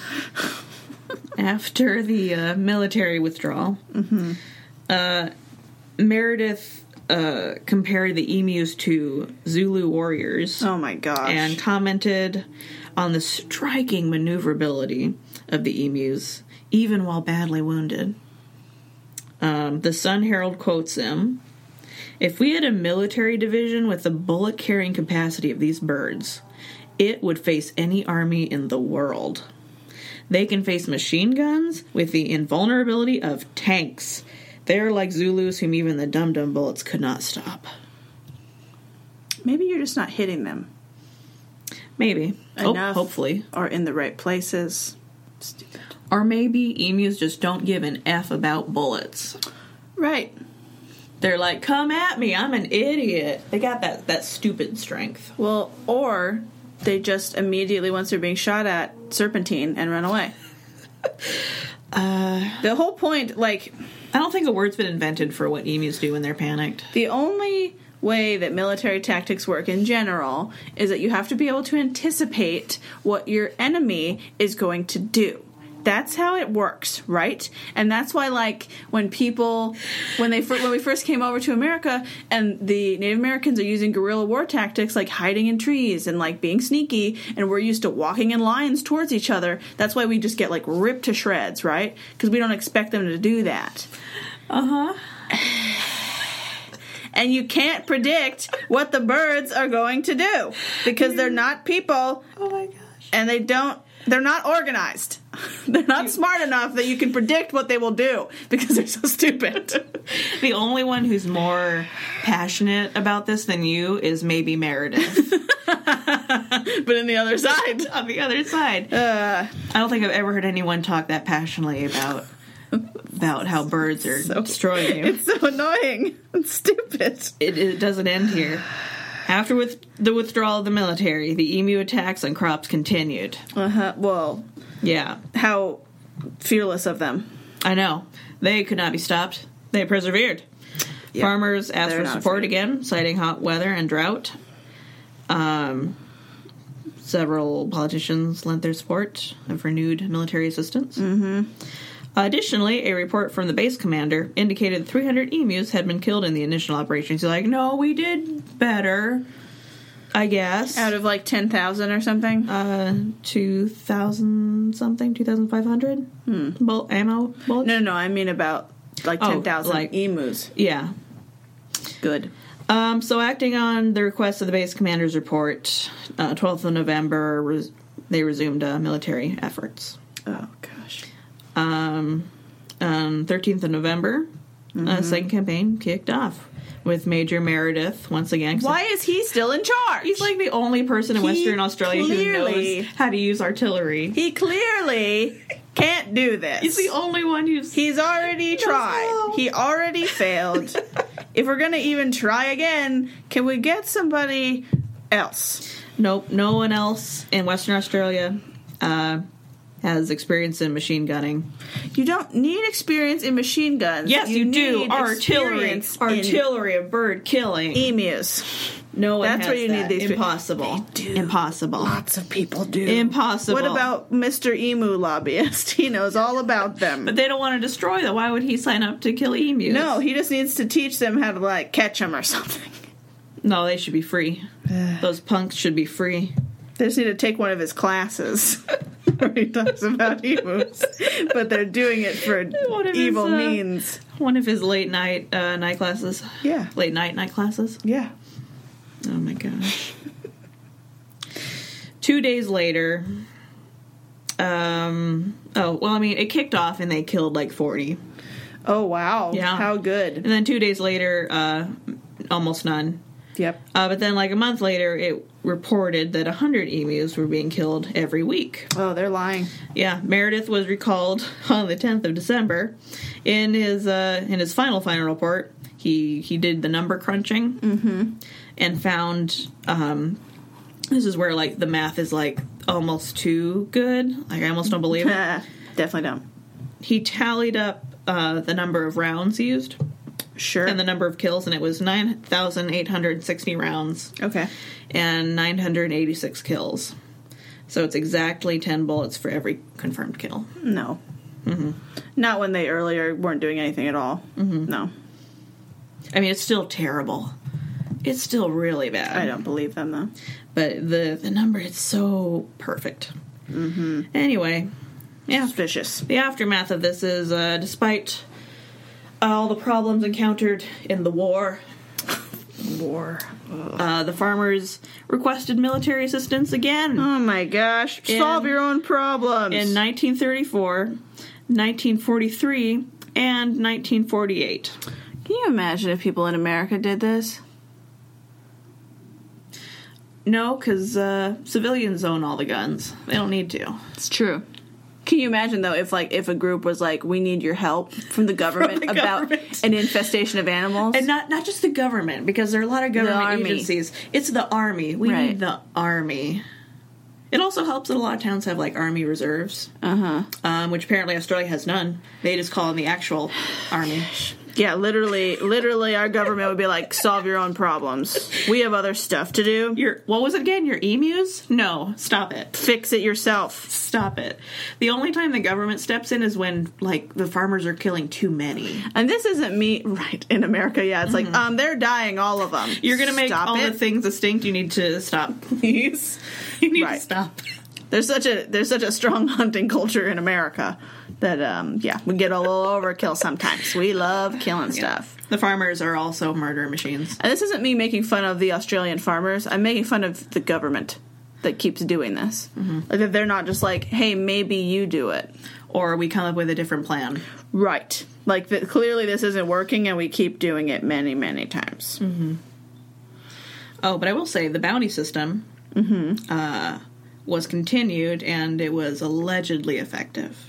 After the military withdrawal, Meredith compared the emus to Zulu warriors. Oh my gosh. And commented on the striking maneuverability of the emus, even while badly wounded. The Sun Herald quotes him, "If we had a military division with the bullet-carrying capacity of these birds, it would face any army in the world. They can face machine guns with the invulnerability of tanks. They're like Zulus whom even the dum-dum bullets could not stop." Maybe you're just not hitting them. Maybe. Enough. Hopefully. Or in the right places. Stupid. Or maybe emus just don't give an F about bullets. Right. They're like, come at me, I'm an idiot. They got that stupid strength. Well, or they just immediately, once they're being shot at, serpentine and run away. The whole point, like... I don't think a word's been invented for what emus do when they're panicked. The only way that military tactics work in general is that you have to be able to anticipate what your enemy is going to do. That's how it works, right? And that's why, like, when we first came over to America and the Native Americans are using guerrilla war tactics, like hiding in trees and, like, being sneaky, and we're used to walking in lines towards each other, that's why we just get, like, ripped to shreds, right? Because we don't expect them to do that. Uh-huh. And you can't predict what the birds are going to do because they're not people. Oh, my gosh. And they're not organized. They're not smart enough that you can predict what they will do because they're so stupid. The only one who's more passionate about this than you is maybe Meredith. But on the other side. On the other side. I don't think I've ever heard anyone talk that passionately about how birds are destroying you. It's so annoying. It's stupid. It doesn't end here. After the withdrawal of the military, the emu attacks on crops continued. Well, yeah. How fearless of them. I know. They could not be stopped. They persevered. Yep. Farmers asked for support again, citing hot weather and drought. Several politicians lent their support of renewed military assistance. Mm-hmm. Additionally, a report from the base commander indicated 300 emus had been killed in the initial operations. He's like, no, we did better, I guess. Out of like 10,000 or something? 2,000 something, 2,500 ammo bullets? No, I mean about like 10,000 emus. Yeah. Good. So acting on the request of the base commander's report, 12th of November, they resumed military efforts. Oh, gosh. On 13th of November, second campaign kicked off with Major Meredith once again. Why is he still in charge? He's like the only person in Western Australia who knows how to use artillery. He clearly can't do this. He's the only one He's already tried. He already failed. If we're going to even try again, can we get somebody else? Nope, no one else in Western Australia has experience in machine gunning. You don't need experience in machine guns. Yes, you do. Artillery of bird killing. Emus. No one That's has where you that. need these. Impossible. They do. Impossible. Lots of people do. Impossible. What about Mr. Emu Lobbyist? He knows all about them. But they don't want to destroy them. Why would he sign up to kill emus? No, he just needs to teach them how to, like, catch them or something. No, they should be free. Those punks should be free. They just need to take one of his classes where he talks about emus. But they're doing it for evil means. One of his late night classes. Yeah. Late night classes. Yeah. Oh my gosh. 2 days later, it kicked off and they killed like 40. Oh, wow. Yeah. How good. And then 2 days later, almost none. Yep. But then like a month later, it reported that 100 emus were being killed every week. Oh, they're lying. Yeah. Meredith was recalled on the 10th of December. In his final report, he did the number crunching and found this is where like the math is like almost too good. Like I almost don't believe it. Definitely don't. He tallied up the number of rounds used. Sure. And the number of kills, and it was 9,860 rounds. Okay. And 986 kills. So it's exactly 10 bullets for every confirmed kill. No. Mm-hmm. Not when they earlier weren't doing anything at all. Mm-hmm. No. I mean, it's still terrible. It's still really bad. I don't believe them, though. But the number is so perfect. Mm-hmm. Anyway. Yeah. Suspicious. The aftermath of this is, despite all the problems encountered in the war, the farmers requested military assistance again. Oh my gosh. Solve your own problems. In 1934, 1943, and 1948. Can you imagine if people in America did this? No, because civilians own all the guns. They don't need to. It's true. Can you imagine, though, if a group was like, we need your help from the government about an infestation of animals? And not just the government, because there are a lot of government agencies. It's the Army. We need the Army. It also helps that a lot of towns have, like, army reserves. Which apparently Australia has none. They just call them the actual army. Yeah, literally, our government would be like, solve your own problems. We have other stuff to do. What was it again? Your emus? No, stop it. Fix it yourself. Stop it. The only time the government steps in is when, like, the farmers are killing too many. And this isn't me, right, in America, yeah. It's like, they're dying, all of them. You're going to make all the things extinct. You need to stop, please. You need to stop. There's such a strong hunting culture in America that, we get a little overkill sometimes. We love killing stuff. The farmers are also murder machines. And this isn't me making fun of the Australian farmers. I'm making fun of the government that keeps doing this. Like, that they're not just like, hey, maybe you do it. Or we come up with a different plan. Right. Like, clearly this isn't working, and we keep doing it many, many times. Oh, but I will say, the bounty system was continued, and it was allegedly effective.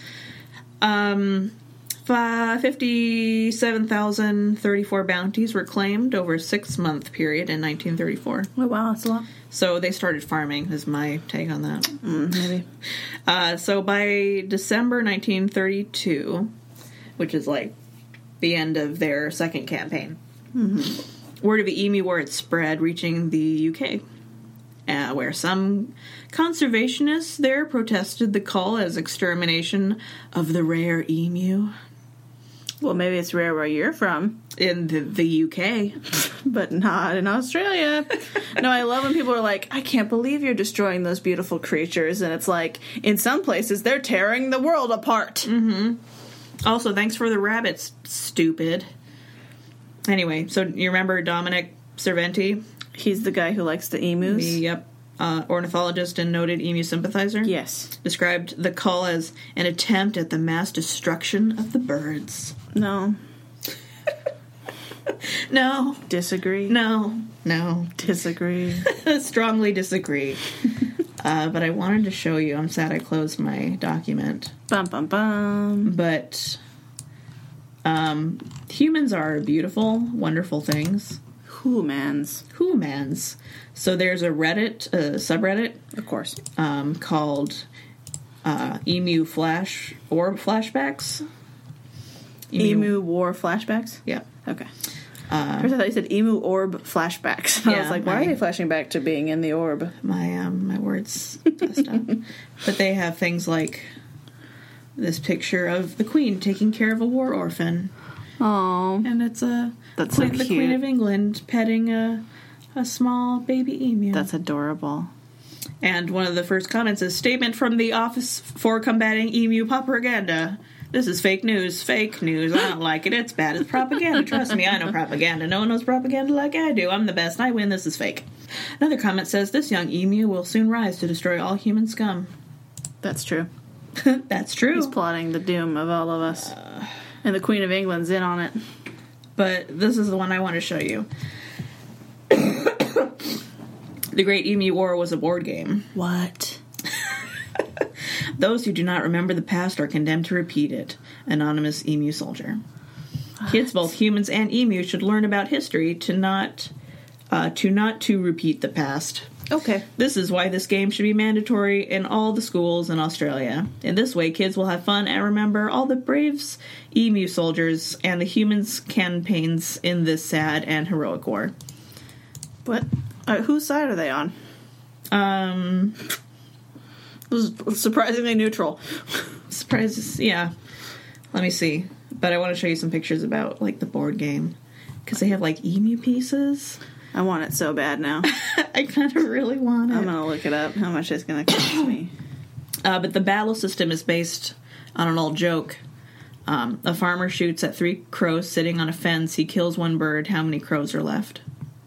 57,034 bounties were claimed over a 6-month period in 1934. Oh, wow, that's a lot. So they started farming, is my take on that. Maybe. So by December 1932, which is like the end of their second campaign, word of the Emu War had spread, reaching the UK. Where some conservationists there protested the call as extermination of the rare emu. Well, maybe it's rare where you're from. In the UK. But not in Australia. No, I love when people are like, I can't believe you're destroying those beautiful creatures. And it's like, in some places, they're tearing the world apart. Also, thanks for the rabbits, stupid. Anyway, so you remember Dominic Serventi? He's the guy who likes the emus? Ornithologist and noted emu sympathizer. Yes. Described the call as an attempt at the mass destruction of the birds. No. No. Disagree. No. Disagree. Strongly disagree. But I wanted to show you. I'm sad I closed my document. Bum, bum, bum. But humans are beautiful, wonderful things. Humans. So there's a Reddit, subreddit, of course, called Emu Flashbacks. Emu War Flashbacks? Yeah. Okay. First I thought you said Emu Orb Flashbacks. I was like, why are they flashing back to being in the orb? My words messed up. But they have things like this picture of the Queen taking care of a war orphan. Oh, and it's the Queen of England petting a small baby emu. That's adorable. And one of the first comments is, statement from the Office for Combating Emu Propaganda. This is fake news. Fake news. I don't like it. It's bad. It's propaganda. Trust me, I know propaganda. No one knows propaganda like I do. I'm the best. I win. This is fake. Another comment says, this young emu will soon rise to destroy all human scum. That's true. That's true. He's plotting the doom of all of us. And the Queen of England's in on it. But this is the one I want to show you. The Great Emu War was a board game. What? Those who do not remember the past are condemned to repeat it. Anonymous emu soldier. What? Kids, both humans and emu, should learn about history to not repeat the past. Okay. This is why this game should be mandatory in all the schools in Australia. In this way, kids will have fun and remember all the brave emu soldiers and the humans' campaigns in this sad and heroic war. What? Whose side are they on? Surprisingly neutral. Surprises, yeah. Let me see. But I want to show you some pictures about, like, the board game. Because they have, like, emu pieces. I want it so bad now. I kind of really want it. I'm going to look it up, how much it's going to cost me. But the battle system is based on an old joke. A farmer shoots at 3 crows sitting on a fence. He kills 1 bird. How many crows are left?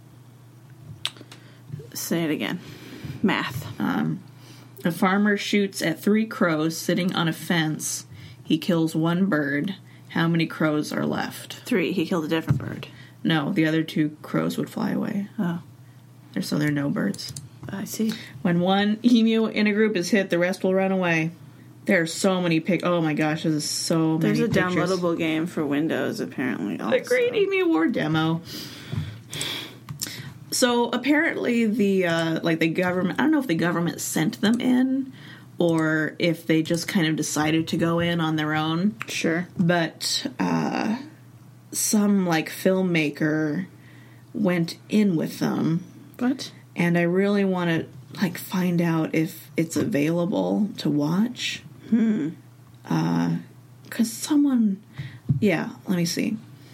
Say it again. Math. A farmer shoots at 3 crows sitting on a fence. He kills 1 bird. How many crows are left? 3. He killed a different bird. No, the other 2 crows would fly away. Oh. So there are no birds. I see. When 1 emu in a group is hit, the rest will run away. There are so many Oh my gosh, there's so many pictures. There's a downloadable game for Windows, apparently. Also. The Great Emu War demo. So apparently the government, I don't know if the government sent them in or if they just kind of decided to go in on their own. Sure. But some filmmaker went in with them. What? And I really want to find out if it's available to watch. Because someone, let me see.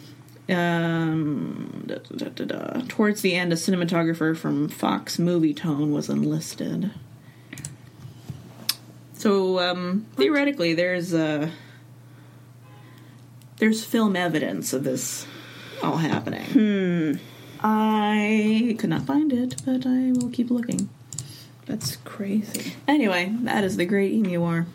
Towards the end, a cinematographer from Fox Movie Tone was enlisted. So theoretically, there's film evidence of this all happening. I could not find it, but I will keep looking. That's crazy. Anyway, that is the Great Emu War.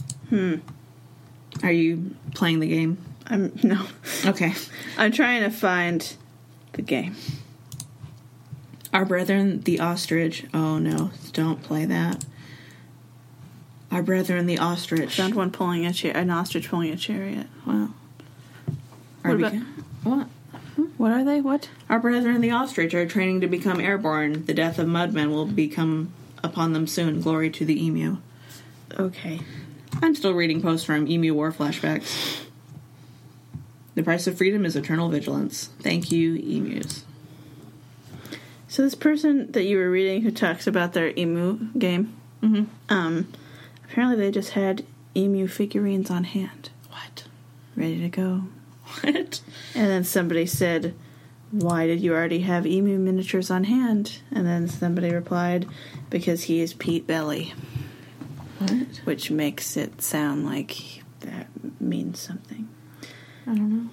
Are you playing the game? No. Okay. I'm trying to find the game. Our brethren, the ostrich. Oh no, don't play that. Our brethren, the ostrich. Found one pulling an ostrich pulling a chariot. Wow. What? What are they? What? Our brethren, the ostrich, are training to become airborne. The death of mudmen will become upon them soon. Glory to the emu. Okay. I'm still reading posts from Emu War Flashbacks. The price of freedom is eternal vigilance. Thank you, emus. So this person that you were reading who talks about their emu game, apparently they just had emu figurines on hand. What? Ready to go. What? And then somebody said, why did you already have emu miniatures on hand? And then somebody replied, because he is Pete Belly. What? Which makes it sound like that means something. I don't know.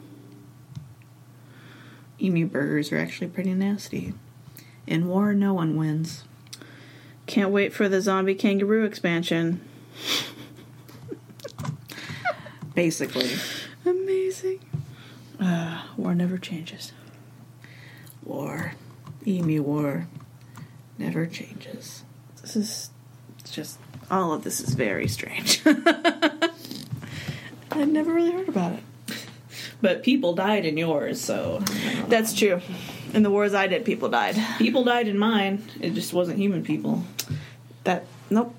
Emu burgers are actually pretty nasty. In war, no one wins. Can't wait for the zombie kangaroo expansion. Basically. Amazing. War never changes. War. Emu war. Never changes. This is just... all of this is very strange. I'd never really heard about it. But people died in yours, so... That's true. In the wars I did, people died. People died in mine. It just wasn't human people. Nope.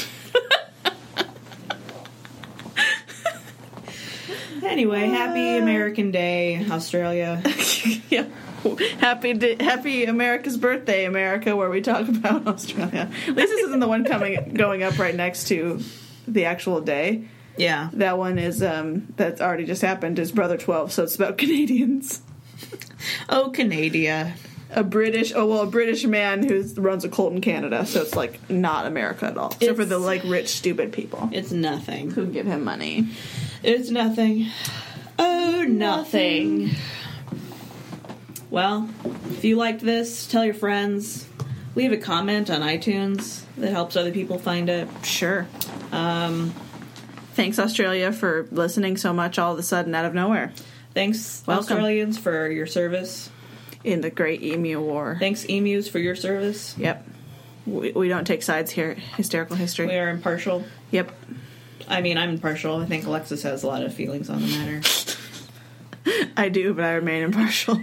Anyway, happy American Day, Australia. Yeah. Happy America's Birthday, America, where we talk about Australia. At least this isn't the one going up right next to the actual day. Yeah. That one is, that's already just happened, is Brother 12, so it's about Canadians. Oh, Canada. A British man who runs a cult in Canada, so it's, not America at all. Except for the, rich, stupid people. It's nothing. Who give him money. It's nothing. Oh, nothing. Well, if you liked this, tell your friends. Leave a comment on iTunes. That helps other people find it. Sure. Thanks, Australia, for listening so much all of a sudden out of nowhere. Thanks, Welcome. Australians, for your service. In the Great Emu War. Thanks, emus, for your service. Yep. We don't take sides here. Hysterical history. We are impartial. Yep. I mean, I'm impartial. I think Alexis has a lot of feelings on the matter. I do, but I remain impartial.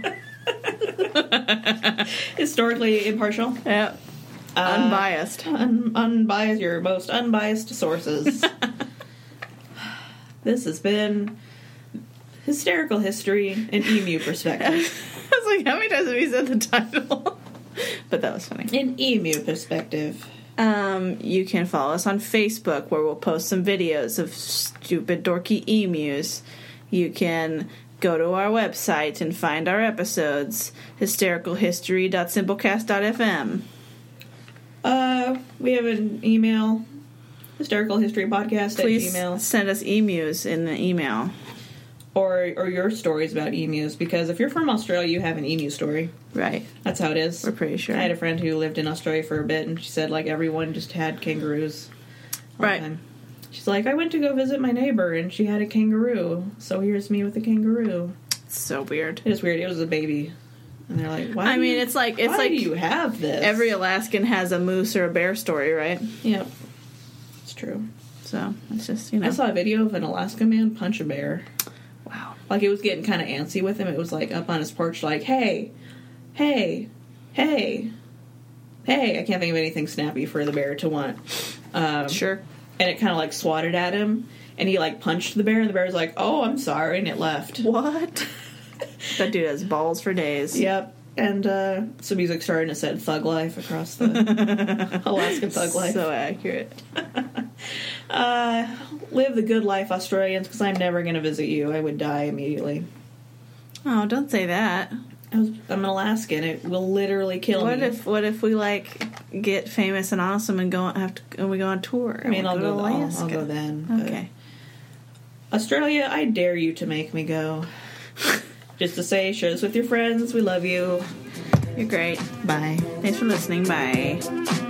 Historically impartial. Yep. Unbiased. Unbiased. Your most unbiased sources. This has been Hysterical History and Emu Perspective. I was like, how many times have you said the title? But that was funny. An Emu Perspective. You can follow us on Facebook, where we'll post some videos of stupid, dorky emus. You can go to our website and find our episodes, hystericalhistory.simplecast.fm. We have an email, hystericalhistorypodcast Please at gmail. send us emus in the email. Or your stories about emus, because if you're from Australia, you have an emu story. Right. That's how it is. We're pretty sure. I had a friend who lived in Australia for a bit, and she said, everyone just had kangaroos. All right. the time. She's like, I went to go visit my neighbor, and she had a kangaroo, so here's me with a kangaroo. It's so weird. It is weird. It was a baby. And they're like, why do you have this? Every Alaskan has a moose or a bear story, right? Yep. It's true. So, it's just, I saw a video of an Alaska man punch a bear. Wow. It was getting kind of antsy with him. It was, up on his porch, hey, hey, I can't think of anything snappy for the bear to want. Sure. And it kind of, like, swatted at him, and he, like, punched the bear, and the bear was like, oh, I'm sorry, and it left. What? That dude has balls for days. Yep. And some music started, and it said Thug Life across the Alaskan Thug Life. So accurate. Live the good life, Australians, because I'm never going to visit you. I would die immediately. Oh, don't say that. I'm an Alaskan. It will literally kill me. What if we, like, get famous and awesome and we go on tour? I mean, I'll to go. Alaska. I'll go then. Okay. Australia, I dare you to make me go. Just to say, share this with your friends. We love you. You're great. Bye. Thanks for listening. Bye.